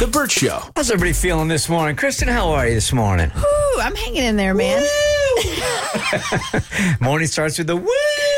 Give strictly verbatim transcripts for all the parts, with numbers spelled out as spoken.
The Burt Show. How's everybody feeling this morning? Kristen, how are you this morning? Woo, I'm hanging in there, man. Morning starts with the woo.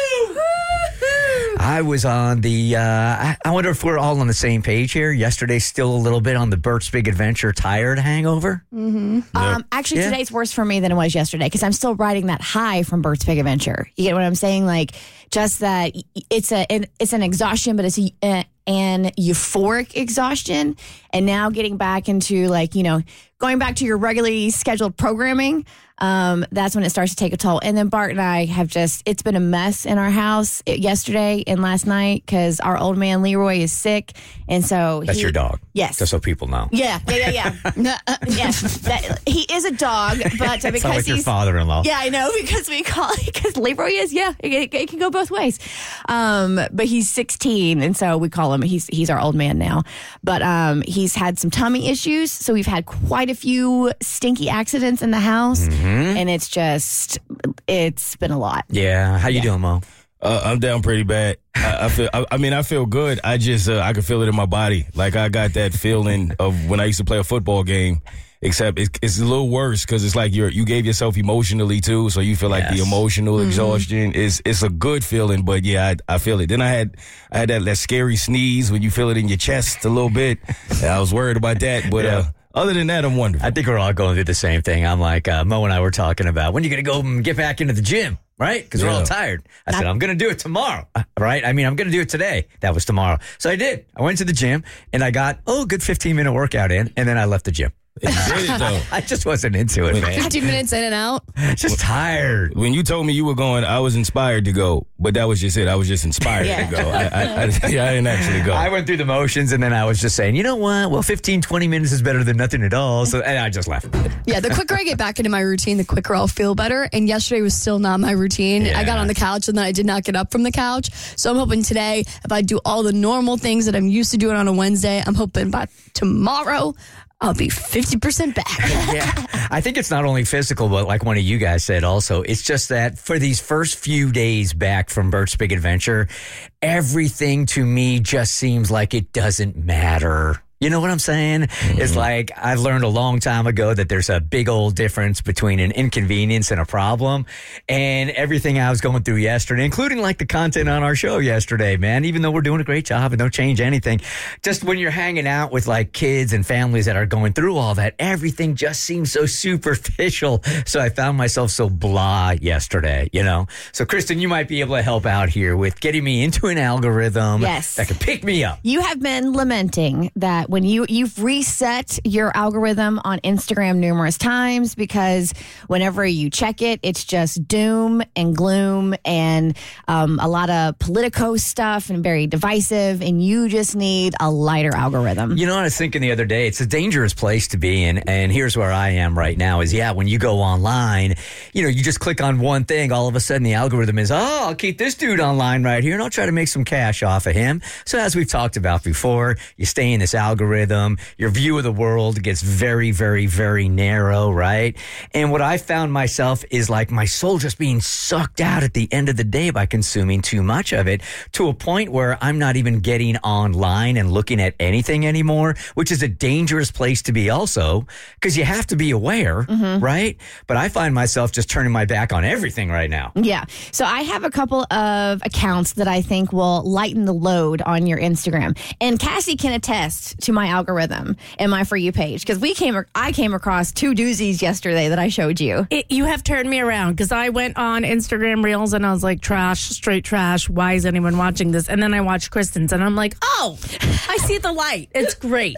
I was on the, uh, I, I wonder if we're all on the same page here. Yesterday, still a little bit on the Burt's Big Adventure tired hangover. Mm-hmm. Yep. Um, actually, yeah. Today's worse for me than it was yesterday because I'm still riding that high from Burt's Big Adventure. You get what I'm saying? Like, just that it's a it's an exhaustion, but it's a, a, an euphoric exhaustion. And now getting back into, like, you know, going back to your regularly scheduled programming, um, that's when it starts to take a toll. And then Bart and I have just, it's been a mess in our house yesterday and last night because our old man Leroy is sick. And so That's he, your dog? Yes. Just so people know. Yeah, yeah, yeah, yeah. uh, yeah. That, he is a dog, but uh, because like he's your father-in-law. Yeah, I know, because we call because Leroy is, yeah, it, it can go both ways. Um, but he's sixteen, and so we call him, he's he's our old man now. But um, he's had some tummy issues, so we've had quite a few stinky accidents in the house, mm-hmm. and it's just, it's been a lot. Yeah. How you yeah. doing, Mo? Uh, I'm down pretty bad. I, I feel. I, I mean, I feel good. I just, uh, I can feel it in my body. Like I got that feeling of when I used to play a football game. Except it's, it's a little worse because it's like you're you gave yourself emotionally too, so you feel like yes. the emotional mm-hmm. exhaustion is it's a good feeling. But yeah, I, I feel it. Then I had I had that, that scary sneeze when you feel it in your chest a little bit. I was worried about that, but. Yeah. uh Other than that, I'm wonderful. I think we're all going through the same thing. I'm like, uh, Mo and I were talking about, when are you going to go and get back into the gym, right? Because yeah. we're all tired. I said, I'm going to do it tomorrow, right? I mean, I'm going to do it today. That was tomorrow. So I did. I went to the gym, and I got, oh, a good fifteen-minute workout in, and then I left the gym. You did it, though. I just wasn't into it, man. fifteen minutes in and out. Just tired. When you told me you were going, I was inspired to go, but that was just it. I was just inspired yeah. to go. I, I, I, yeah, I didn't actually go. I went through the motions, and then I was just saying, you know what? Well, fifteen, twenty minutes is better than nothing at all. So, and I just left. Yeah, the quicker I get back into my routine, the quicker I'll feel better. And yesterday was still not my routine. Yeah. I got on the couch, and then I did not get up from the couch. So I'm hoping today, if I do all the normal things that I'm used to doing on a Wednesday, I'm hoping by tomorrow, I'll be fifty percent back. Yeah. I think it's not only physical, but like one of you guys said also, it's just that for these first few days back from Burt's Big Adventure, everything to me just seems like it doesn't matter. You know what I'm saying? Mm-hmm. It's like I've learned a long time ago that there's a big old difference between an inconvenience and a problem. And everything I was going through yesterday, including like the content on our show yesterday, man, even though we're doing a great job and don't change anything, just when you're hanging out with like kids and families that are going through all that, everything just seems so superficial. So I found myself so blah yesterday, you know? So Kristen, you might be able to help out here with getting me into an algorithm yes. that can pick me up. You have been lamenting that when you, you've reset your algorithm on Instagram numerous times because whenever you check it, it's just doom and gloom and um, a lot of politico stuff and very divisive, and you just need a lighter algorithm. You know what I was thinking the other day? It's a dangerous place to be in, and here's where I am right now is, yeah, when you go online, you know, you just click on one thing, all of a sudden the algorithm is, oh, I'll keep this dude online right here, and I'll try to make some cash off of him. So as we've talked about before, you stay in this algorithm. Your view of the world gets very, very, very narrow, right? And what I found myself is like my soul just being sucked out at the end of the day by consuming too much of it to a point where I'm not even getting online and looking at anything anymore, which is a dangerous place to be also because you have to be aware, mm-hmm. right? But I find myself just turning my back on everything right now. Yeah. So I have a couple of accounts that I think will lighten the load on your Instagram. And Cassie can attest to my algorithm and my For You page because we came, I came across two doozies yesterday that I showed you. It, you have turned me around because I went on Instagram Reels and I was like, trash, straight trash. Why is anyone watching this? And then I watched Kristen's and I'm like, oh, I see the light. It's great.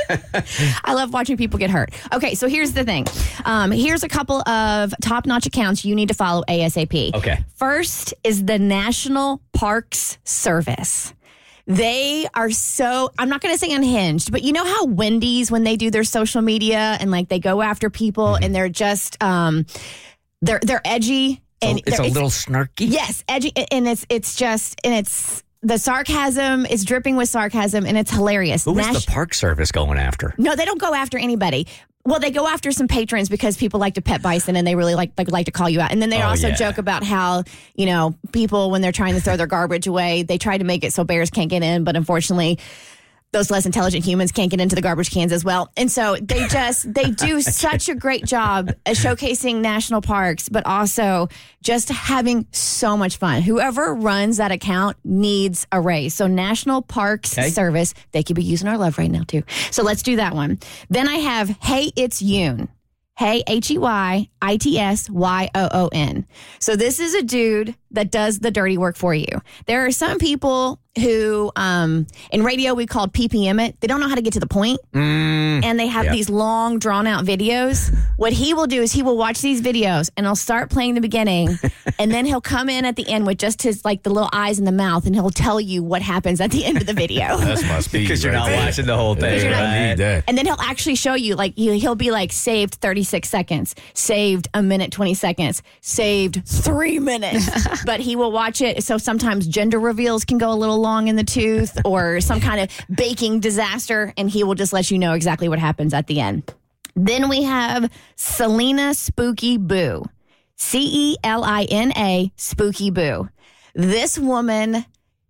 I love watching people get hurt. Okay, so here's the thing. Um, here's a couple of top-notch accounts you need to follow ASAP. Okay. First is the National Parks Service. They are so, I'm not going to say unhinged, but you know how Wendy's, when they do their social media and like they go after people mm-hmm. and they're just, um, they're, they're edgy. And it's a little snarky. Yes, edgy. And it's, it's just, and it's, the sarcasm is dripping with sarcasm and it's hilarious. Who is Nash- the Park Service going after? No, they don't go after anybody. Well, they go after some patrons because people like to pet bison and they really like like, like to call you out. And then they Oh, also yeah. joke about how, you know, people, when they're trying to throw their garbage away, they try to make it so bears can't get in. But unfortunately, those less intelligent humans can't get into the garbage cans as well. And so they just, they do such a great job at showcasing national parks, but also just having so much fun. Whoever runs that account needs a raise. So National Parks Okay. Service, they could be using our love right now too. So let's do that one. Then I have Hey, It's Yoon. Hey, H E Y I T S Y O O N. So this is a dude that does the dirty work for you. There are some people who, um, in radio, we called P P M it. They don't know how to get to the point, Mm, and they have yeah. these long, drawn-out videos. What he will do is he will watch these videos, and he'll start playing the beginning, and then he'll come in at the end with just his, like, the little eyes in the mouth, and he'll tell you what happens at the end of the video. That's my speed. because you're right not there. watching the whole thing, you're not- I right? need that. And then he'll actually show you, like, he- he'll be like, saved thirty-six seconds, saved a minute, twenty seconds, saved three minutes. But he will watch it. So sometimes gender reveals can go a little long in the tooth or some kind of baking disaster. And he will just let you know exactly what happens at the end. Then we have Selena Spooky Boo. C E L I N A Spooky Boo. This woman,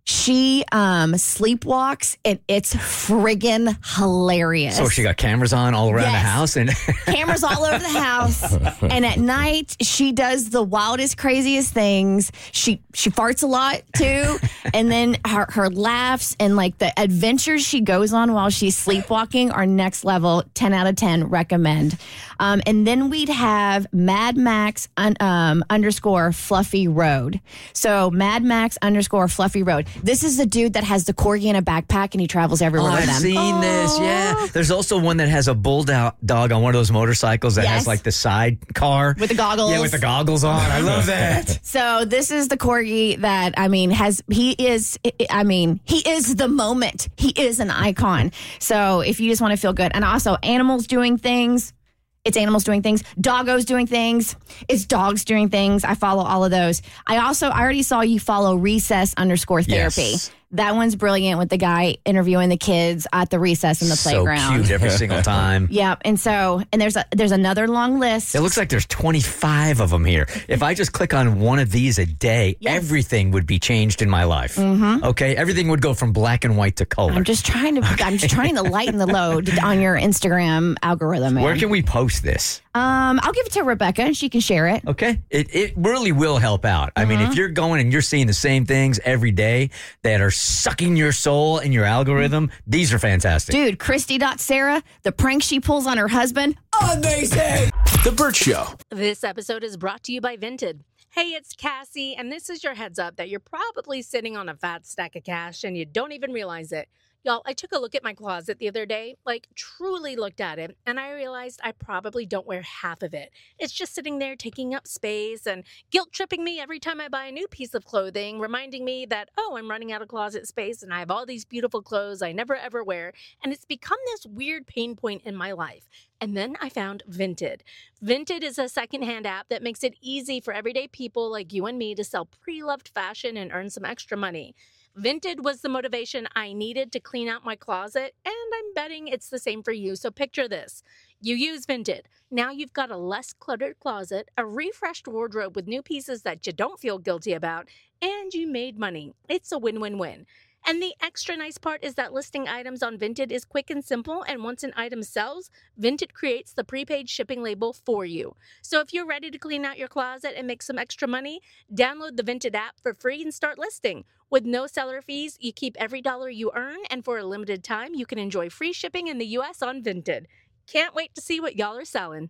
she um, sleepwalks, and it's friggin' hilarious. So she got cameras on all around the Yes. house, and Cameras all over the house, and at night she does the wildest, craziest things. She she farts a lot too, and then her her laughs and like the adventures she goes on while she's sleepwalking are next level. Ten out of ten, recommend. Um, and then we'd have Mad Max un, um, underscore Fluffy Road. So Mad Max underscore Fluffy Road. This is the dude that has the corgi in a backpack and he travels oh, everywhere with I've them. seen this. Yeah, there's also one that has a bulldog dog on one of those motorcycles that Yes. has like the side car With the goggles. Yeah, with the goggles on. I love that. So this is the corgi that, I mean, has, he is, I mean, he is the moment. He is an icon. So if you just want to feel good, and also animals doing things, it's animals doing things, doggos doing things, it's dogs doing things. I follow all of those. I also, I already saw you follow recess underscore therapy. Yes. That one's brilliant with the guy interviewing the kids at the recess in the So playground. cute every single time. Yeah, and so, and there's a, there's another long list. It looks like there's twenty-five of them here. If I just click on one of these a day, Yes. everything would be changed in my life. Mm-hmm. Okay, everything would go from black and white to color. I'm just trying to, I'm just trying to lighten the load on your Instagram algorithm, man. Where can we post this? Um, I'll give it to Rebecca and she can share it. Okay, it it really will help out. I mean, Uh-huh. if you're going and you're seeing the same things every day that are sucking your soul in your algorithm, these are fantastic. Dude, Christy.Sarah, the prank she pulls on her husband, amazing. The Burt Show. This episode is brought to you by Vinted. Hey, it's Cassie, and this is your heads up that you're probably sitting on a fat stack of cash and you don't even realize it. Y'all, I took a look at my closet the other day, like truly looked at it, and I realized I probably don't wear half of it. It's just sitting there taking up space and guilt-tripping me every time I buy a new piece of clothing, reminding me that, oh, I'm running out of closet space and I have all these beautiful clothes I never ever wear, and it's become this weird pain point in my life. And then I found Vinted. Vinted is a secondhand app that makes it easy for everyday people like you and me to sell pre-loved fashion and earn some extra money. Vinted was the motivation I needed to clean out my closet, and I'm betting it's the same for you. So picture this. You use Vinted. Now you've got a less cluttered closet, a refreshed wardrobe with new pieces that you don't feel guilty about, and you made money. It's a win-win-win. And the extra nice part is that listing items on Vinted is quick and simple, and once an item sells, Vinted creates the prepaid shipping label for you. So if you're ready to clean out your closet and make some extra money, download the Vinted app for free and start listing. With no seller fees, you keep every dollar you earn, and for a limited time, you can enjoy free shipping in the U S on Vinted. Can't wait to see what y'all are selling.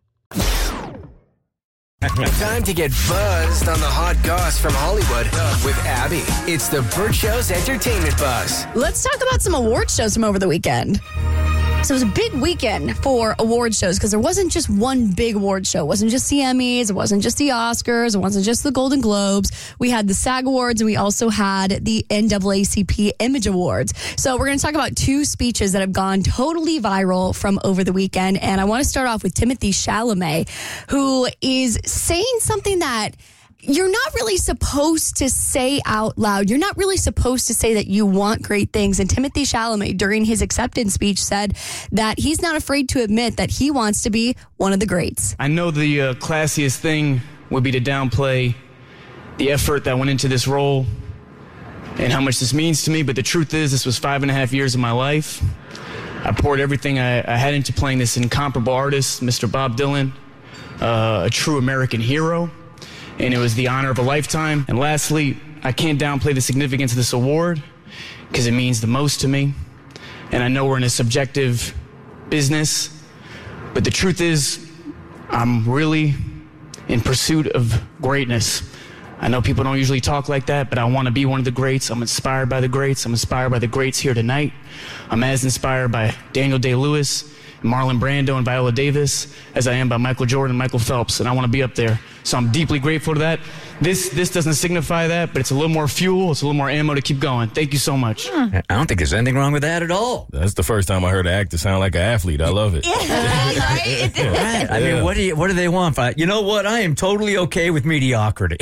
Time to get buzzed on the hot goss from Hollywood with Abby. It's the Burt Show's Entertainment Buzz. Let's talk about some award shows from over the weekend. So it was a big weekend for award shows because there wasn't just one big award show. It wasn't just the Emmys. It wasn't just the Oscars. It wasn't just the Golden Globes. We had the SAG Awards and we also had the N double A C P Image Awards. So we're going to talk about two speeches that have gone totally viral from over the weekend. And I want to start off with Timothée Chalamet, who is saying something that you're not really supposed to say out loud. You're not really supposed to say that you want great things. And Timothée Chalamet, during his acceptance speech, said that he's not afraid to admit that he wants to be one of the greats. I know the uh, classiest thing would be to downplay the effort that went into this role, and how much this means to me, but the truth is this was five and a half years of my life. I poured everything I, I had into playing this incomparable artist, Mister Bob Dylan, uh, a true American hero, and it was the honor of a lifetime. And lastly, I can't downplay the significance of this award because it means the most to me. And I know we're in a subjective business, but the truth is I'm really in pursuit of greatness. I know people don't usually talk like that, but I want to be one of the greats. I'm inspired by the greats. I'm inspired by the greats here tonight. I'm as inspired by Daniel Day-Lewis, Marlon Brando, and Viola Davis as I am by Michael Jordan and Michael Phelps, and I want to be up there. So I'm deeply grateful to that. This this doesn't signify that, but it's a little more fuel. It's a little more ammo to keep going. Thank you so much. I don't think there's anything wrong with that at all. That's the first time I heard an actor sound like an athlete. I love it. Right. I mean, what do you, what do they want? You know what? I am totally okay with mediocrity.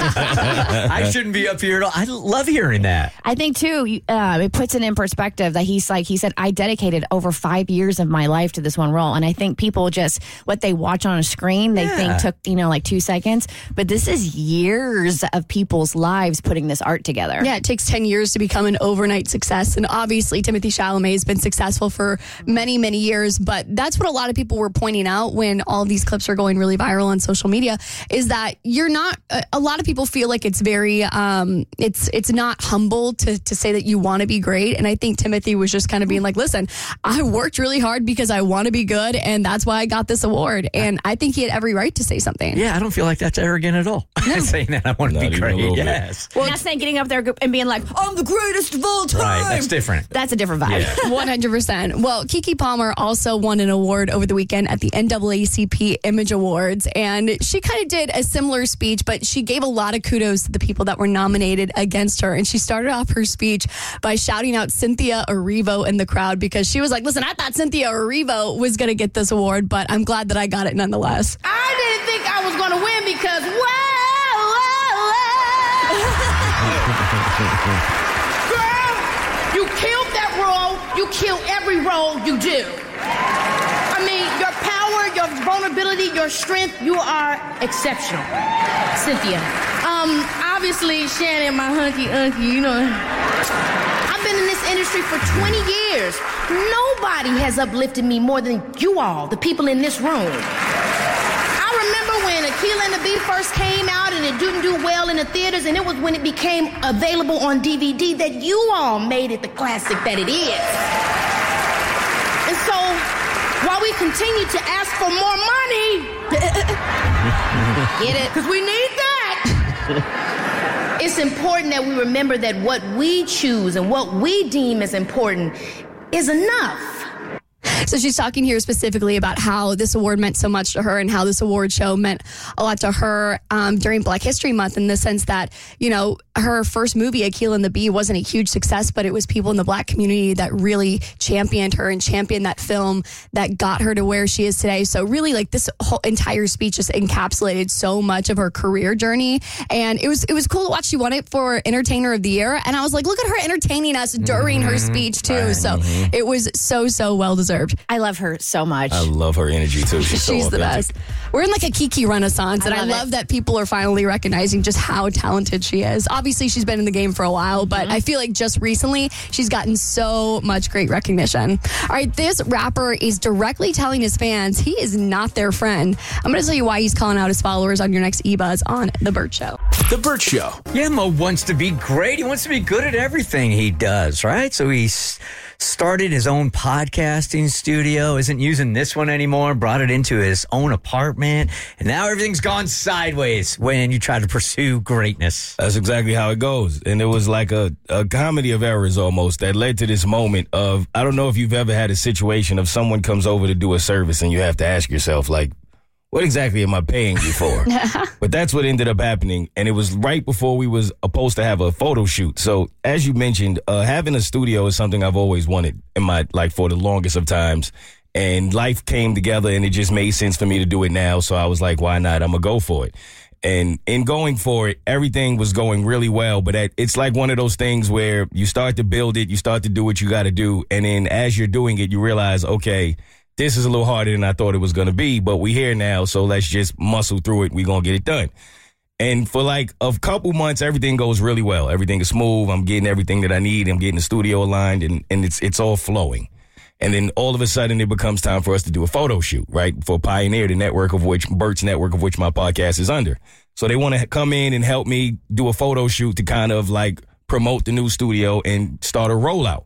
I shouldn't be up here at all. I love hearing that. I think too, uh, it puts it in perspective that he's like, he said, I dedicated over five years of my life to this one role. And I think people just, what they watch on a screen, they Yeah. think took, you know, like two seconds. But this is years of people's lives putting this art together. Yeah, it takes ten years to become an overnight success. And obviously, Timothée Chalamet has been successful for many, many years. But that's what a lot of people were pointing out when all of these clips are going really viral on social media, is that you're not, a, a lot of people feel like it's very, um, it's it's not humble to, to say that you want to be great. And I think Timothy was just kind of being like, listen, I worked really hard because I want to be good. And that's why I got this award. And I think he had every right to say something. Yeah, I don't feel like that's arrogant at all. Saying that I want to Not be even a great. little bit. Yes. Well, that's not getting up there and being like, I'm the greatest of all time. Right. That's different. That's a different vibe. one hundred percent. Well, Keke Palmer also won an award over the weekend at the N double A C P Image Awards. And she kind of did a similar speech, but she gave a lot of kudos to the people that were nominated against her. And she started off her speech by shouting out Cynthia Erivo in the crowd because she was like, listen, I thought Cynthia Erivo was going to get this award, but I'm glad that I got it nonetheless. I didn't think I was going to win because, wow, girl, you killed that role. You kill every role you do. I mean, your power, your vulnerability, your strength, you are exceptional. Cynthia. Um, obviously, Shannon, my hunky unky, you know, I've been in this industry for twenty years. Nobody has uplifted me more than you all, the people in this room. I remember when Akeelah and the Bee first came out and it didn't do well in the theaters, and it was when it became available on D V D that you all made it the classic that it is. And so, while we continue to ask for more money, get it? Because we need that. It's important that we remember that what we choose and what we deem as important is enough. So she's talking here specifically about how this award meant so much to her and how this award show meant a lot to her um, during Black History Month, in the sense that, you know, her first movie, Akeelah and the Bee, wasn't a huge success, but it was people in the Black community that really championed her and championed that film that got her to where she is today. So really, like, this whole entire speech just encapsulated so much of her career journey. And it was it was cool to watch. She won it for Entertainer of the Year. And I was like, look at her entertaining us during mm-hmm. her speech, too. Right. So mm-hmm. it was so, so well deserved. I love her so much. I love her energy, too. She's, so She's the best. We're in like a Keke renaissance, and I love, I love that people are finally recognizing just how talented she is. Obviously, she's been in the game for a while, but mm-hmm. I feel like just recently, she's gotten so much great recognition. All right, this rapper is directly telling his fans he is not their friend. I'm going to tell you why he's calling out his followers on your next E-Buzz on The Burt Show. The Burt Show. Yeah, Mo wants to be great. He wants to be good at everything he does, right? So he's started his own podcasting studio, isn't using this one anymore, brought it into his own apartment, and now everything's gone sideways when you try to pursue greatness. That's exactly how it goes. And it was like a, a comedy of errors almost that led to this moment of, I don't know if you've ever had a situation of someone comes over to do a service and you have to ask yourself, like, what exactly am I paying you for? But that's what ended up happening. And it was right before we was supposed to have a photo shoot. So as you mentioned, uh, having a studio is something I've always wanted in my life for the longest of times. And life came together and it just made sense for me to do it now. So I was like, why not? I'm going to go for it. And in going for it, everything was going really well. But at, it's like one of those things where you start to build it, you start to do what you got to do. And then as you're doing it, you realize, okay, this is a little harder than I thought it was going to be, but we're here now, so let's just muscle through it. We're going to get it done. And for like a couple months, everything goes really well. Everything is smooth. I'm getting everything that I need. I'm getting the studio aligned, and, and it's it's all flowing. And then all of a sudden, it becomes time for us to do a photo shoot, right? For Pioneer, the network of which, Bert's network of which my podcast is under. So they want to come in and help me do a photo shoot to kind of like promote the new studio and start a rollout.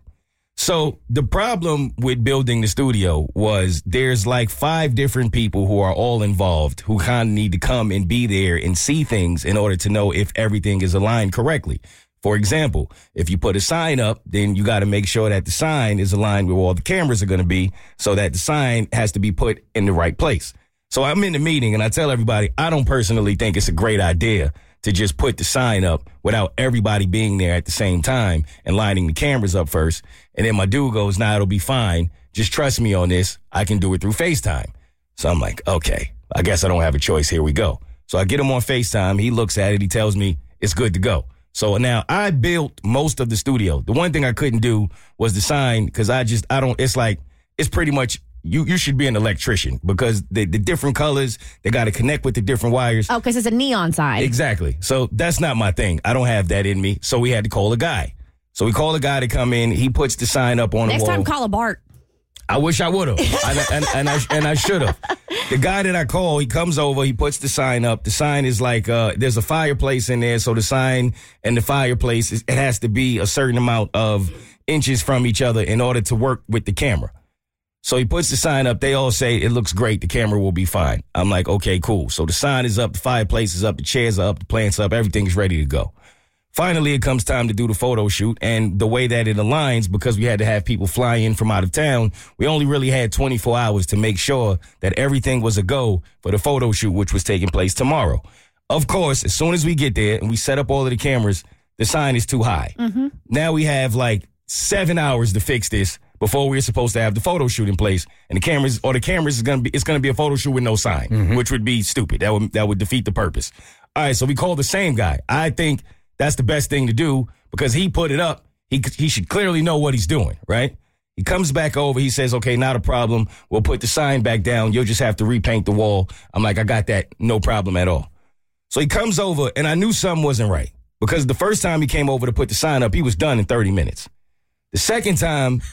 So the problem with building the studio was there's like five different people who are all involved who kind of need to come and be there and see things in order to know if everything is aligned correctly. For example, if you put a sign up, then you got to make sure that the sign is aligned with where all the cameras are going to be so that the sign has to be put in the right place. So I'm in the meeting and I tell everybody, I don't personally think it's a great idea to just put the sign up without everybody being there at the same time and lining the cameras up first. And then my dude goes, nah, it'll be fine. Just trust me on this. I can do it through FaceTime. So I'm like, okay, I guess I don't have a choice. Here we go. So I get him on FaceTime. He looks at it. He tells me it's good to go. So now I built most of the studio. The one thing I couldn't do was the sign because I just, I don't, it's like, it's pretty much, you you should be an electrician because the, the different colors, they got to connect with the different wires. Oh, because it's a neon sign. Exactly. So that's not my thing. I don't have that in me. So we had to call a guy. So we call a guy to come in. He puts the sign up on Next the wall. time, call a Bart. I wish I would have, and, and, and I and I should have. The guy that I call, he comes over, he puts the sign up. The sign is like uh, there's a fireplace in there, so the sign and the fireplace is, it has to be a certain amount of inches from each other in order to work with the camera. So he puts the sign up. They all say it looks great. The camera will be fine. I'm like, okay, cool. So the sign is up, the fireplace is up, the chairs are up, the plants up, everything's ready to go. Finally, it comes time to do the photo shoot, and the way that it aligns, because we had to have people fly in from out of town, we only really had twenty-four hours to make sure that everything was a go for the photo shoot, which was taking place tomorrow. Of course, as soon as we get there and we set up all of the cameras, the sign is too high. Mm-hmm. Now we have like seven hours to fix this before we're supposed to have the photo shoot in place, and the cameras, or the cameras is gonna be, it's gonna be a photo shoot with no sign, mm-hmm. which would be stupid. That would that would defeat the purpose. All right, so we call the same guy. I think that's the best thing to do because he put it up. He he should clearly know what he's doing, right? He comes back over. He says, okay, not a problem. We'll put the sign back down. You'll just have to repaint the wall. I'm like, I got that. No problem at all. So he comes over, and I knew something wasn't right because the first time he came over to put the sign up, he was done in thirty minutes. The second time,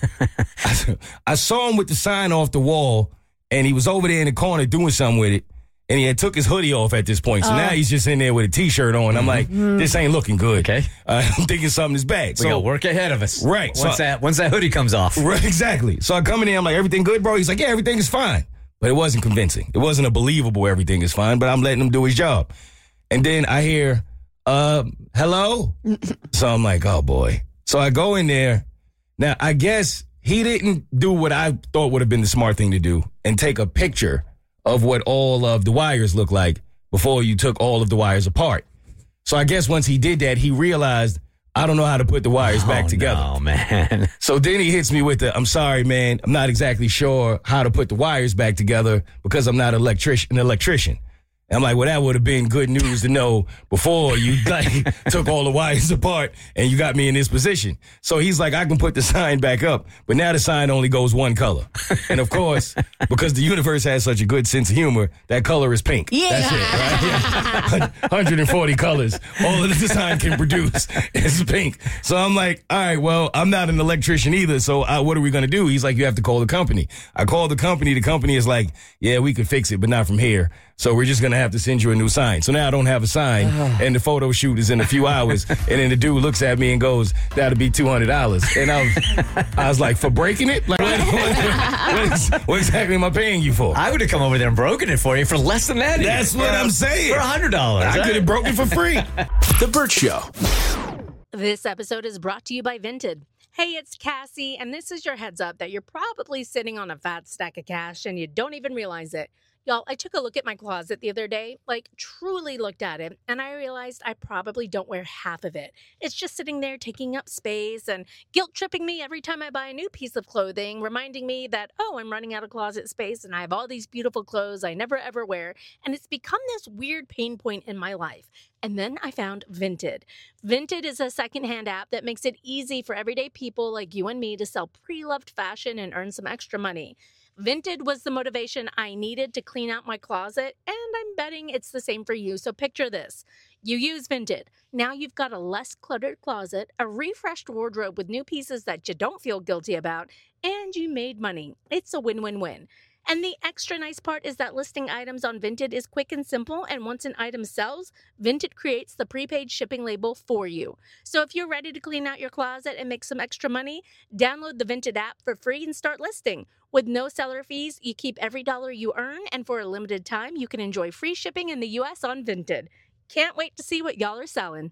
I, I saw him with the sign off the wall, and he was over there in the corner doing something with it. And he had took his hoodie off at this point. So uh, now he's just in there with a T-shirt on. I'm like, this ain't looking good. Okay. Uh, I'm thinking something is bad. We so, got work ahead of us. Right. Once, so, that, once that hoodie comes off. Right, exactly. So I come in there, I'm like, everything good, bro? He's like, yeah, everything is fine. But it wasn't convincing. It wasn't a believable everything is fine, but I'm letting him do his job. And then I hear, uh, hello? So I'm like, oh, boy. So I go in there. Now, I guess he didn't do what I thought would have been the smart thing to do and take a picture of what all of the wires look like before you took all of the wires apart. So I guess once he did that, he realized, I don't know how to put the wires oh, back together. Oh, man. So then he hits me with the, I'm sorry, man, I'm not exactly sure how to put the wires back together because I'm not electric- an electrician. And I'm like, well, that would have been good news to know before you like took all the wires apart and you got me in this position. So he's like, I can put the sign back up, but now the sign only goes one color. And of course, because the universe has such a good sense of humor, that color is pink. Yeah. That's it, right? one hundred forty colors. All of the sign can produce is pink. So I'm like, all right, well, I'm not an electrician either. So I, what are we going to do? He's like, you have to call the company. I call the company. The company is like, yeah, we could fix it, but not from here. So we're just going to have to send you a new sign. So now I don't have a sign, and the photo shoot is in a few hours. And then the dude looks at me and goes, that'll be two hundred dollars. And I was, I was like, for breaking it? Like, what, what, what, is, what exactly am I paying you for? I would have come over there and broken it for you for less than that. That's what I'm saying. For one hundred dollars. I could have broken it for free. The Burt Show. This episode is brought to you by Vinted. Hey, it's Cassie, and this is your heads up that you're probably sitting on a fat stack of cash and you don't even realize it. Y'all, I took a look at my closet the other day, like truly looked at it, and I realized I probably don't wear half of it. It's just sitting there taking up space and guilt-tripping me every time I buy a new piece of clothing, reminding me that, oh, I'm running out of closet space and I have all these beautiful clothes I never ever wear, and it's become this weird pain point in my life. And then I found Vinted. Vinted is a secondhand app that makes it easy for everyday people like you and me to sell pre-loved fashion and earn some extra money. Vinted was the motivation I needed to clean out my closet, and I'm betting it's the same for you. So picture this. You use Vinted. Now you've got a less cluttered closet, a refreshed wardrobe with new pieces that you don't feel guilty about, and you made money. It's a win-win-win. And the extra nice part is that listing items on Vinted is quick and simple, and once an item sells, Vinted creates the prepaid shipping label for you. So if you're ready to clean out your closet and make some extra money, download the Vinted app for free and start listing. With no seller fees, you keep every dollar you earn, and for a limited time, you can enjoy free shipping in the U S on Vinted. Can't wait to see what y'all are selling.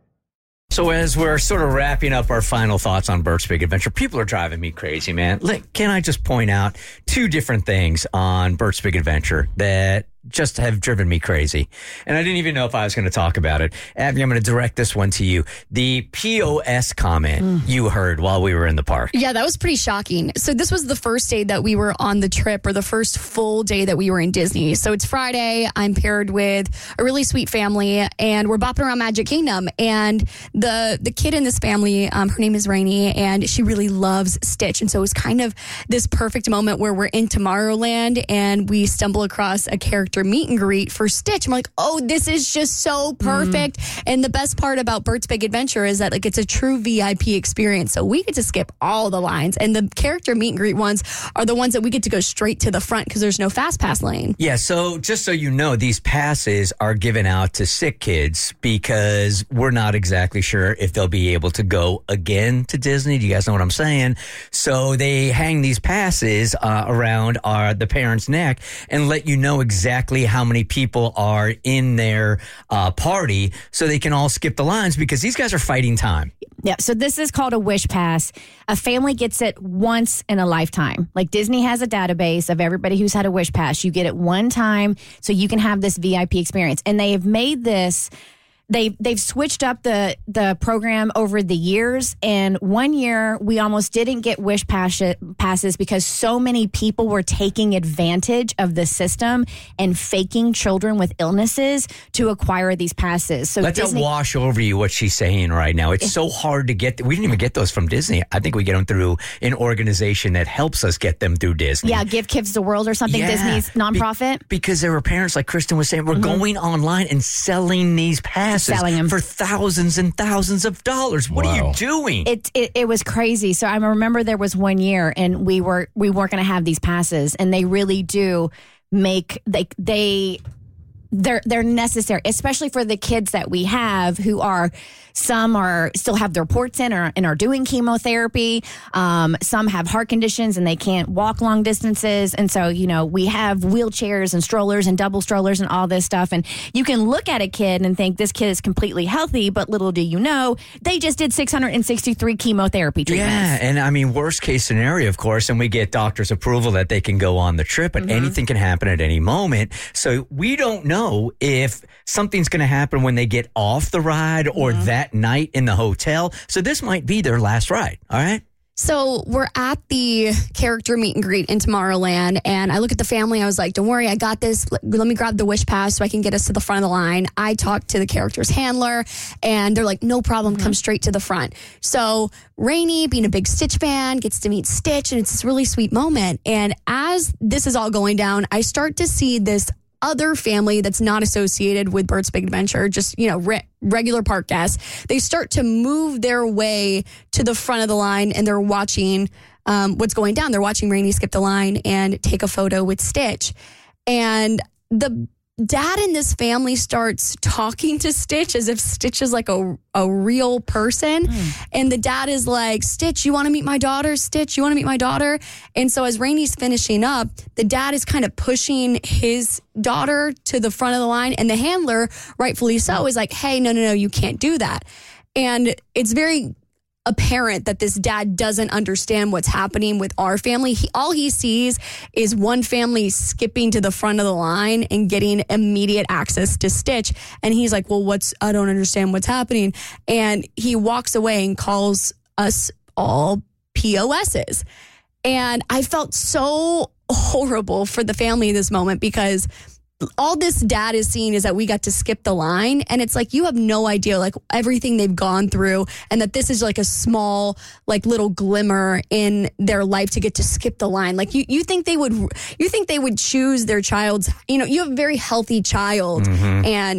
So as we're sort of wrapping up our final thoughts on Bert's Big Adventure, people are driving me crazy, man. Like, can I just point out two different things on Bert's Big Adventure that just have driven me crazy? And I didn't even know if I was going to talk about it. Abby, I'm going to direct this one to you. The P O S comment mm. you heard while we were in the park. Yeah, that was pretty shocking. So this was the first day that we were on the trip, or the first full day that we were in Disney. So it's Friday. I'm paired with a really sweet family, and we're bopping around Magic Kingdom. And the the kid in this family, um, her name is Rainey, and she really loves Stitch. And so it was kind of this perfect moment where we're in Tomorrowland, and we stumble across a character meet and greet for Stitch. I'm like, oh, this is just so perfect. Mm. And the best part about Bert's Big Adventure is that like it's a true V I P experience. So we get to skip all the lines, and the character meet and greet ones are the ones that we get to go straight to the front because there's no fast pass lane. Yeah, so just so you know, these passes are given out to sick kids because we're not exactly sure if they'll be able to go again to Disney. Do you guys know what I'm saying? So they hang these passes uh, around our, the parents' neck and let you know exactly how many people are in their uh, party so they can all skip the lines because these guys are fighting time. Yeah, so this is called a Wish Pass. A family gets it once in a lifetime. Like Disney has a database of everybody who's had a Wish Pass. You get it one time so you can have this V I P experience. And they have made this... They've, they've switched up the, the program over the years. And one year, we almost didn't get Wish pass, passes because so many people were taking advantage of the system and faking children with illnesses to acquire these passes. So Let Disney, that wash over you what she's saying right now. It's so hard to get. We didn't even get those from Disney. I think we get them through an organization that helps us get them through Disney. Yeah, Give Kids the World or something, yeah, Disney's nonprofit. Be, because there were parents, like Kristen was saying, we're mm-hmm. going online and selling these passes. Selling them for thousands and thousands of dollars. What wow. are you doing? It, it it was crazy. So I remember there was one year, and we were we weren't going to have these passes, and they really do make they they they're they're necessary, especially for the kids that we have who are. Some are still have their ports in or, and are doing chemotherapy. Um, some have heart conditions and they can't walk long distances. And so, you know, we have wheelchairs and strollers and double strollers and all this stuff. And you can look at a kid and think this kid is completely healthy, but little do you know, they just did six hundred sixty-three chemotherapy treatments. Yeah, and I mean, worst case scenario, of course, and we get doctor's approval that they can go on the trip, but mm-hmm. anything can happen at any moment. So we don't know if something's going to happen when they get off the ride or mm-hmm. that night in the hotel. So this might be their last ride. All right. So we're at the character meet and greet in Tomorrowland, and I look at the family. I was like, don't worry, I got this. Let, let me grab the Wish Pass so I can get us to the front of the line. I talked to the character's handler, and they're like, no problem, come straight to the front. So Rainey, being a big Stitch fan, gets to meet Stitch, and it's this really sweet moment. And as this is all going down, I start to see this other family that's not associated with Bert's Big Adventure, just, you know, re- regular park guests. They start to move their way to the front of the line, and they're watching um, what's going down. They're watching Rainey skip the line and take a photo with Stitch. And the dad in this family starts talking to Stitch as if Stitch is like a, a real person. Mm. And the dad is like, Stitch, you want to meet my daughter? Stitch, you want to meet my daughter? And so as Rainey's finishing up, the dad is kind of pushing his daughter to the front of the line. And the handler, rightfully so, is like, hey, no, no, no, you can't do that. And it's very apparent that this dad doesn't understand what's happening with our family. He, all he sees is one family skipping to the front of the line and getting immediate access to Stitch. And he's like, well, what's, I don't understand what's happening. And he walks away and calls us all P O S's. And I felt so horrible for the family in this moment because all this dad is seeing is that we got to skip the line, and it's like you have no idea like everything they've gone through, and that this is like a small like little glimmer in their life to get to skip the line. Like you, you think they would, you think they would choose their child's, you know, you have a very healthy child, mm-hmm. and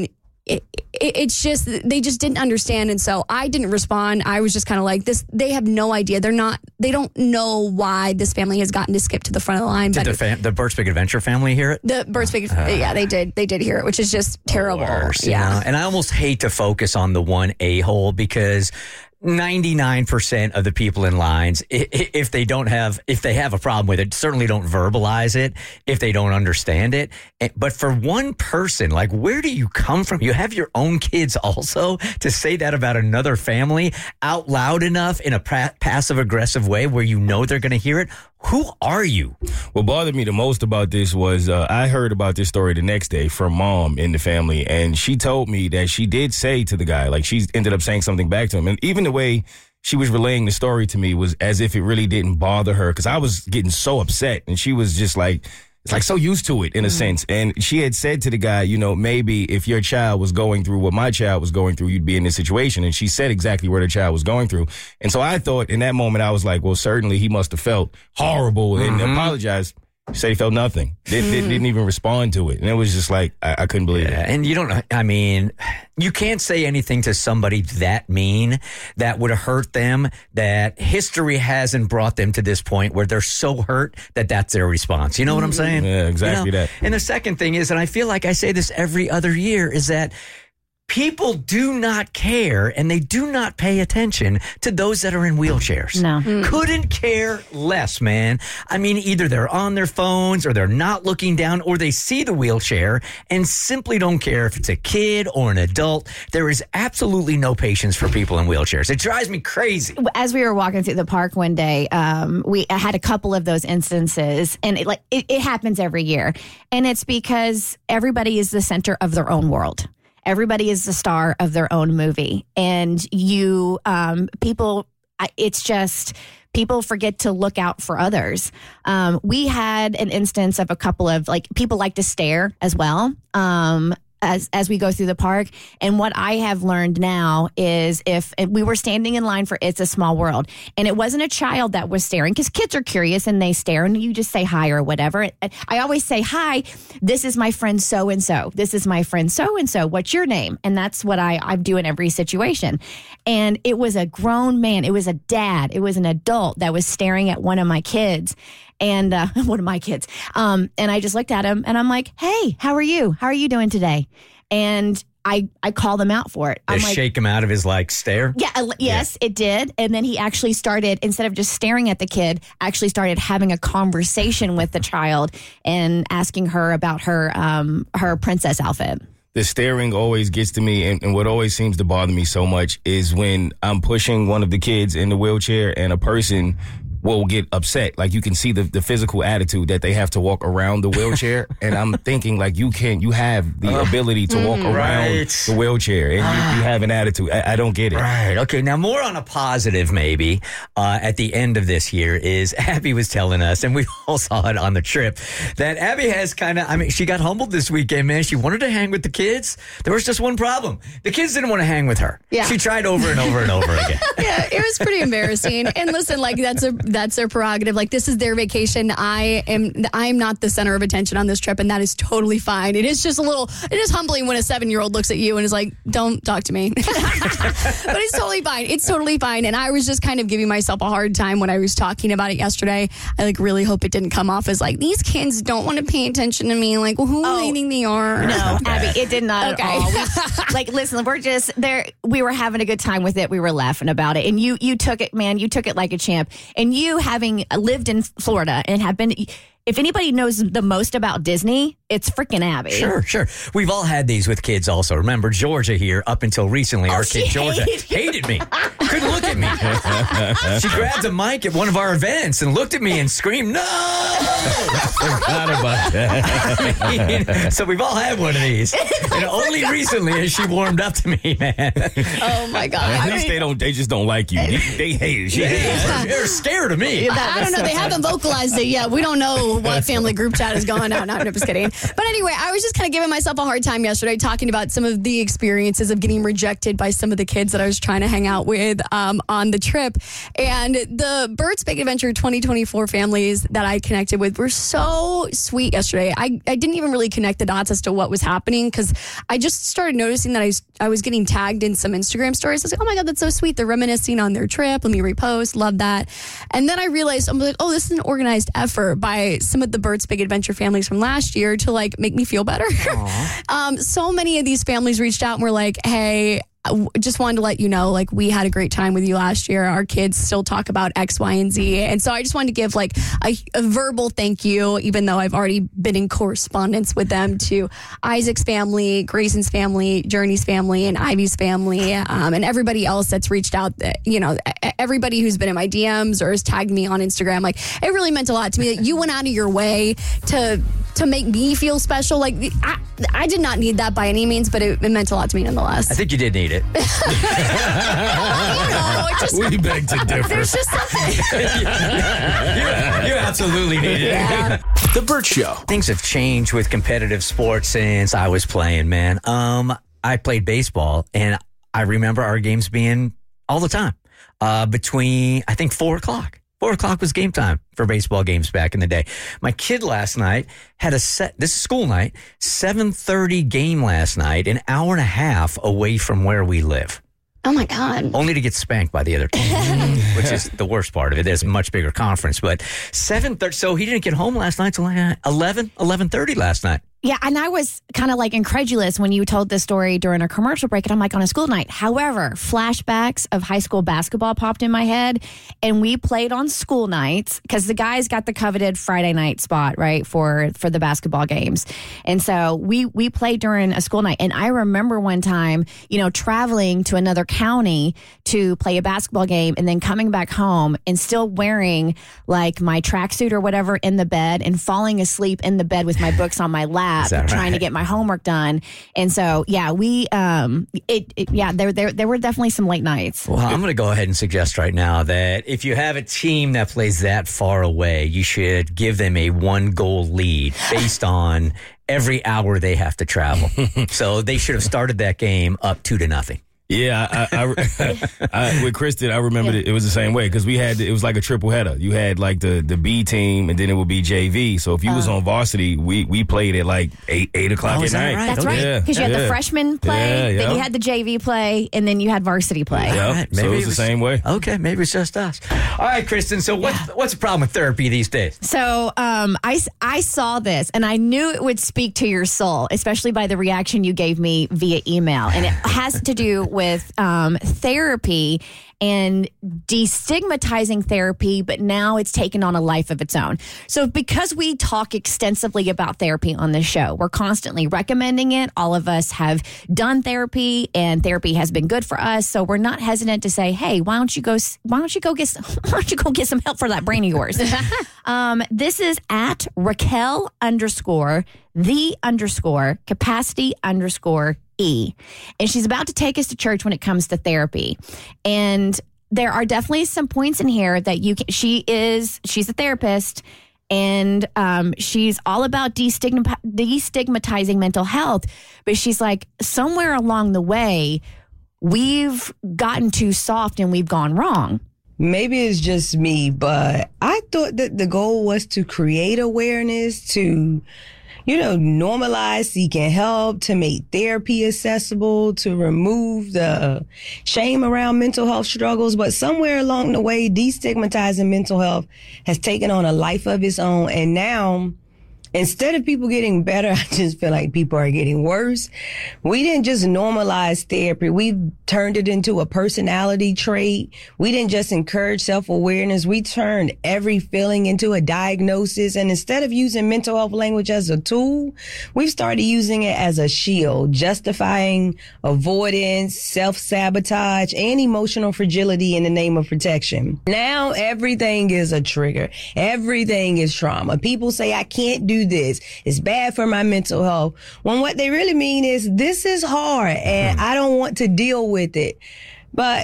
it, it, it's just, they just didn't understand. And so I didn't respond. I was just kind of like this. They have no idea. They're not, they don't know why this family has gotten to skip to the front of the line. Did but the, fam- the Bert's Big Adventure family hear it? The Bert's Big, uh, yeah, they did. They did hear it, which is just terrible. Worse, yeah. You know? And I almost hate to focus on the one a-hole because ninety-nine percent of the people in lines, if they don't have, if they have a problem with it, certainly don't verbalize it if they don't understand it. But for one person, like, where do you come from? You have your own kids also to say that about another family out loud enough in a pa- passive aggressive way where you know they're going to hear it. Who are you? What bothered me the most about this was uh, I heard about this story the next day from mom in the family, and she told me that she did say to the guy, like, she ended up saying something back to him. And even the way she was relaying the story to me was as if it really didn't bother her, because I was getting so upset, and she was just like, it's like so used to it in a sense. And she had said to the guy, you know, maybe if your child was going through what my child was going through, you'd be in this situation. And she said exactly what her child was going through. And so I thought in that moment, I was like, well, certainly he must have felt horrible and Mm-hmm. apologized. He said he felt nothing. Did, did, didn't even respond to it. And it was just like, I, I couldn't believe Yeah, it. and you don't know, I mean, you can't say anything to somebody that mean that would hurt them, that history hasn't brought them to this point where they're so hurt that that's their response. You know what I'm saying? Yeah, exactly You know? that. And the second thing is, and I feel like I say this every other year, is that people do not care and they do not pay attention to those that are in wheelchairs. No. Couldn't care less, man. I mean, either they're on their phones or they're not looking down or they see the wheelchair and simply don't care if it's a kid or an adult. There is absolutely no patience for people in wheelchairs. It drives me crazy. As we were walking through the park one day, um, we I had a couple of those instances, and it, like it, it happens every year, and it's because everybody is the center of their own world. Everybody is the star of their own movie, and you um, people. It's just people forget to look out for others. Um, we had an instance of a couple of like people like to stare as well. Um, As, as we go through the park. And what I have learned now is if we were standing in line for It's a Small World and it wasn't a child that was staring, because kids are curious and they stare and you just say hi or whatever. I always say, hi, this is my friend so-and-so. This is my friend so-and-so. What's your name? And that's what I, I do in every situation. And it was a grown man. It was a dad. It was an adult that was staring at one of my kids. And uh, one of my kids. Um, and I just looked at him and I'm like, hey, how are you? How are you doing today? And I, I called him out for it. I'm Just like, shake him out of his like stare. yeah, uh, yes, it did. And then he actually started, instead of just staring at the kid, actually started having a conversation with the child and asking her about her um, her princess outfit. The staring always gets to me, and, and what always seems to bother me so much is when I'm pushing one of the kids in the wheelchair and a person will get upset. Like, you can see the, the physical attitude that they have to walk around the wheelchair. And I'm thinking, like, you can, you have the ability to walk around right. the wheelchair, and you, you have an attitude. I, I don't get it. Right. Okay. Now, more on a positive, maybe, uh, at the end of this here is Abby was telling us, and we all saw it on the trip, that Abby has kind of, I mean, she got humbled this weekend, man. She wanted to hang with the kids. There was just one problem. The kids didn't want to hang with her. Yeah. She tried over and over and over again. Yeah, it was pretty embarrassing. And listen, like, that's a that's their prerogative. Like, this is their vacation. I am I am not the center of attention on this trip, and that is totally fine. It is just a little, it is humbling when a seven-year-old looks at you and is like, don't talk to me. But it's totally fine. It's totally fine. And I was just kind of giving myself a hard time when I was talking about it yesterday. I like really hope it didn't come off as like, these kids don't want to pay attention to me. Like, well, who Oh, do they think they are? No, Abby, it did not Okay. at all. We, like, listen, we're just there. We were having a good time with it. We were laughing about it, and you you took it, man. You took it like a champ. And you, having lived in Florida and have been, if anybody knows the most about Disney, it's freaking Abby. Sure, sure. We've all had these with kids also. Remember, Georgia here, up until recently, our she kid Georgia hated hated me. Couldn't look at me. She grabbed a mic at one of our events and looked at me and screamed, no! Forgot about that. I mean, so we've all had one of these. And only recently has she warmed up to me, man. Oh my God. At I least mean, they don't. They just don't like you. They, they hate it. She hates it. They're scared of me. I don't know. They haven't vocalized it yet. We don't know what family group chat is going on. No, I'm just kidding. But anyway, I was just kind of giving myself a hard time yesterday talking about some of the experiences of getting rejected by some of the kids that I was trying to hang out with um, on the trip. And the Bert's Big Adventure twenty twenty-four families that I connected with were so sweet yesterday. I, I didn't even really connect the dots as to what was happening because I just started noticing that I was, I was getting tagged in some Instagram stories. I was like, oh my God, that's so sweet. They're reminiscing on their trip. Let me repost. Love that. And then I realized, I'm like, oh, this is an organized effort by some of the Bert's Big Adventure families from last year to like make me feel better. um, so many of these families reached out and were like, hey, just wanted to let you know, like, we had a great time with you last year. Our kids still talk about X, Y, and Z. And so I just wanted to give like a, a verbal thank you, even though I've already been in correspondence with them, to Isaac's family, Grayson's family, Journey's family, and Ivy's family, um, and everybody else that's reached out. That, you know, everybody who's been in my D Ms or has tagged me on Instagram. Like, it really meant a lot to me that you went out of your way to to make me feel special. Like, I, I did not need that by any means, but it, it meant a lot to me nonetheless. I think you did need it. you know, it just, We beg to differ. there's just something. you, you absolutely need it. Yeah. The Burt Show. Things have changed with competitive sports since I was playing, man. Um, I played baseball, and I remember our games being all the time uh, between, I think, four o'clock. Four o'clock was game time for baseball games back in the day. My kid last night had a set, this is school night, seven thirty game last night, an hour and a half away from where we live. Oh my God. Only to get spanked by the other team, which is the worst part of it. There's a much bigger conference, but seven thirty, so he didn't get home last night till like eleven, eleven thirty last night. Yeah, and I was kind of like incredulous when you told this story during a commercial break, and I'm like, on a school night. However, flashbacks of high school basketball popped in my head, and we played on school nights because the guys got the coveted Friday night spot, right, for for the basketball games. And so we we played during a school night, and I remember one time, you know, traveling to another county to play a basketball game and then coming back home and still wearing like my tracksuit or whatever in the bed and falling asleep in the bed with my books on my lap. Trying right? to get my homework done. And so, yeah, we, um, it, it yeah, there, there, there were definitely some late nights. Well, I'm going to go ahead and suggest right now that if you have a team that plays that far away, you should give them a one goal lead based on every hour they have to travel. So they should have started that game up two to nothing. Yeah, I, I, I, I, with Kristen, I remember yeah. it, it was the same way because we had it was like a triple header. You had like the, the B team, and then it would be J V. So if you uh, was on varsity, we, we played at like eight eight o'clock oh, at night. Right? That's okay. right, because yeah. you had yeah. the freshman play, yeah, yeah. then you had the J V play, and then you had varsity play. Yeah, right. so it was, it was the same way. Okay, maybe it's just us. All right, Kristen. So what's yeah. what's the problem with therapy these days? So um, I I saw this, and I knew it would speak to your soul, especially by the reaction you gave me via email, and it has to do with um, therapy and destigmatizing therapy, but now it's taken on a life of its own. So because we talk extensively about therapy on this show, we're constantly recommending it. All of us have done therapy, and therapy has been good for us. So we're not hesitant to say, hey, why don't you go, why don't you go get, some, why don't you go get some help for that brain of yours? um, this is at Raquel underscore the underscore capacity underscore E. And she's about to take us to church when it comes to therapy. And there are definitely some points in here that you can, she is, she's a therapist, and um, she's all about destigma, destigmatizing mental health. But she's like, somewhere along the way, we've gotten too soft and we've gone wrong. Maybe it's just me, but I thought that the goal was to create awareness, to you know, normalize seeking help, to make therapy accessible, to remove the shame around mental health struggles. But somewhere along the way, destigmatizing mental health has taken on a life of its own. And now, instead of people getting better, I just feel like people are getting worse. We didn't just normalize therapy. We've turned it into a personality trait. We didn't just encourage self-awareness. We turned every feeling into a diagnosis. And instead of using mental health language as a tool, we've started using it as a shield, justifying avoidance, self-sabotage, and emotional fragility in the name of protection. Now everything is a trigger. Everything is trauma. People say, I can't do this. It's bad for my mental health. When what they really mean is, this is hard and I don't want to deal with it. But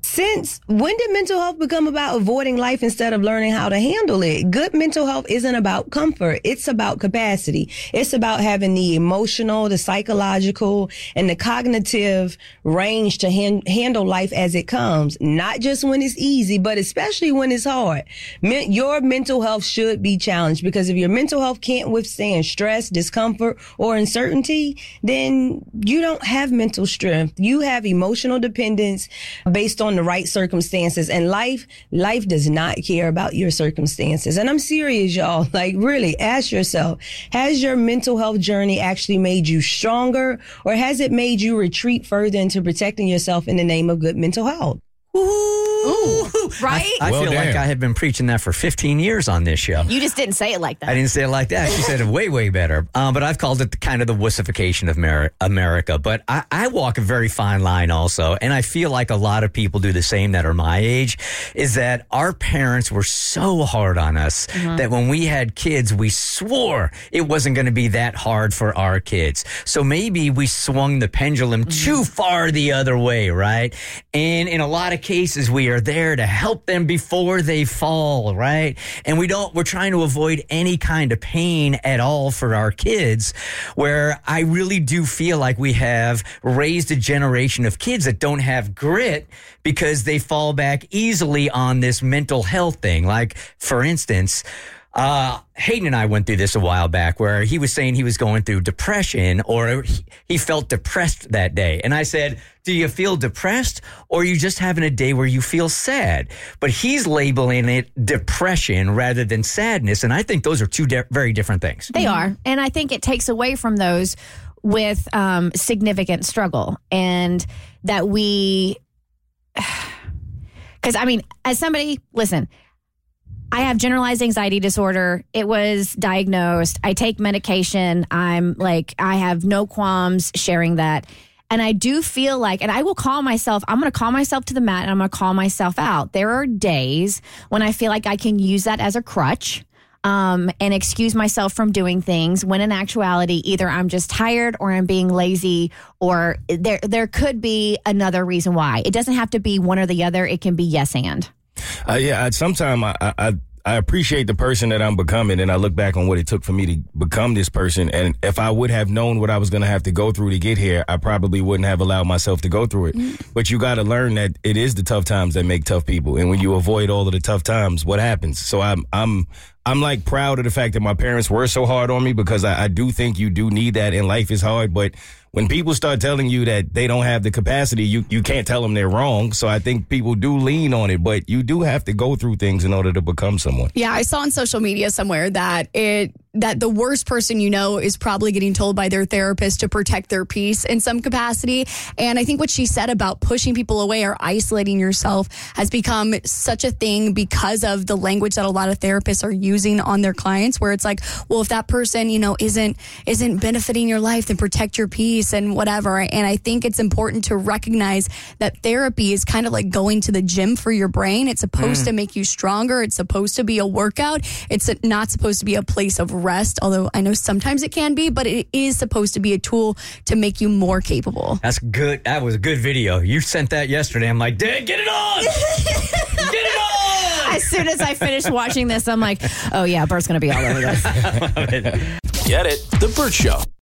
Since when did mental health become about avoiding life instead of learning how to handle it? Good mental health isn't about comfort. It's about capacity. It's about having the emotional, the psychological, and the cognitive range to han- handle life as it comes. Not just when it's easy, but especially when it's hard. Men- your mental health should be challenged, because if your mental health can't withstand stress, discomfort, or uncertainty, then you don't have mental strength. You have emotional dependence based on the right circumstances, and life, life does not care about your circumstances. And I'm serious, y'all. Like, really, ask yourself, has your mental health journey actually made you stronger, or has it made you retreat further into protecting yourself in the name of good mental health? Ooh, right? I, I Well, feel like damn. I have been preaching that for fifteen years on this show. You just didn't say it like that. I didn't say it like that. She said it way, way better. Um, but I've called it the, kind of the wussification of Mer- America. But I, I walk a very fine line also. And I feel like a lot of people do the same that are my age, is that our parents were so hard on us that when we had kids, we swore it wasn't going to be that hard for our kids. So maybe we swung the pendulum too far the other way, right? And in a lot of cases, we are there to help them before they fall, right? And we don't, we're trying to avoid any kind of pain at all for our kids, where I really do feel like we have raised a generation of kids that don't have grit because they fall back easily on this mental health thing. Like, for instance, Uh, Hayden and I went through this a while back, where he was saying he was going through depression, or he, he felt depressed that day. And I said, do you feel depressed, or are you just having a day where you feel sad? But he's labeling it depression rather than sadness. And I think those are two di- very different things. They are. And I think it takes away from those with um, significant struggle, and that we, because I mean, as somebody, listen, I have generalized anxiety disorder. It was diagnosed. I take medication. I'm like, I have no qualms sharing that. And I do feel like, and I will call myself, I'm going to call myself to the mat, and I'm going to call myself out. There are days when I feel like I can use that as a crutch um, and excuse myself from doing things, when in actuality, either I'm just tired, or I'm being lazy, or there, there could be another reason why. It doesn't have to be one or the other. It can be yes and. Uh, yeah, sometimes I, I I appreciate the person that I'm becoming, and I look back on what it took for me to become this person. And if I would have known what I was going to have to go through to get here, I probably wouldn't have allowed myself to go through it. Mm. But you got to learn that it is the tough times that make tough people. And when you avoid all of the tough times, what happens? So I'm I'm I'm like proud of the fact that my parents were so hard on me, because I, I do think you do need that, and life is hard. But when people start telling you that they don't have the capacity, you, you can't tell them they're wrong. So I think people do lean on it, but you do have to go through things in order to become someone. Yeah, I saw on social media somewhere that it that the worst person you know is probably getting told by their therapist to protect their peace in some capacity. And I think what she said about pushing people away or isolating yourself has become such a thing because of the language that a lot of therapists are using on their clients, where it's like, well, if that person, you know, isn't isn't benefiting your life, then protect your peace and whatever. And I think it's important to recognize that therapy is kind of like going to the gym for your brain. It's supposed mm. to make you stronger. It's supposed to be a workout. It's not supposed to be a place of rest, although I know sometimes it can be, but it is supposed to be a tool to make you more capable. That's good. That was a good video. You sent that yesterday. I'm like, Dad, get it on! Get it on! As soon as I finished watching this, I'm like, oh yeah, Bert's going to be all over this. Get it? The Bert Show.